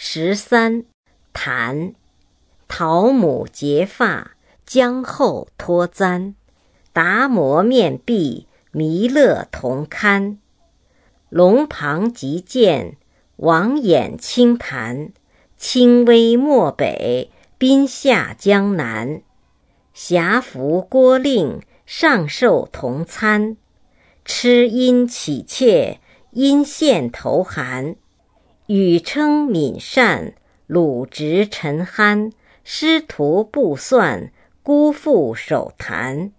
13谈陶母结发，姜后脱簪，达摩面壁，弥勒同堪。龙旁极见，王眼清潭，清微漠北，宾下江南。遐服郭令，上寿同餐，吃因乞妾，因献头寒。语称敏善，鲁直陈酣，师徒不算，辜负手谈。